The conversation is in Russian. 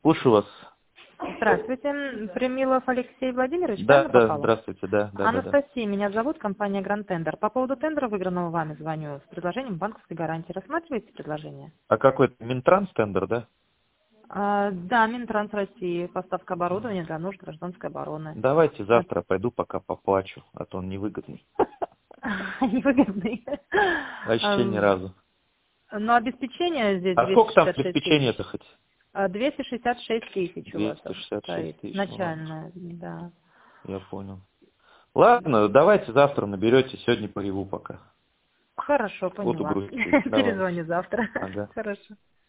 Слушаю вас. Здравствуйте, Примилов Алексей Владимирович, Да, правильно да, попала? здравствуйте, да. Анастасия, меня зовут, компания Grand Tender. По поводу тендера, выигранного вами, звоню с предложением банковской гарантии. Рассматриваете предложение? А какой-то Минтранс тендер, да? Да, Минтранс России, поставка оборудования для нужд гражданской обороны. Давайте завтра пойду, пока поплачу, а то он невыгодный. Невыгодный. Вообще ни разу. Но обеспечение здесь А сколько там 266 тысяч. обеспечение-то хоть? 266 тысяч у вас 266 стоит. тысяч, ну ладно, Начальная, да. я понял. Ладно, давайте завтра наберете, сегодня пореву пока. Хорошо, Буду поняла. грустить, давайте. Перезвоню завтра. Ага. Хорошо.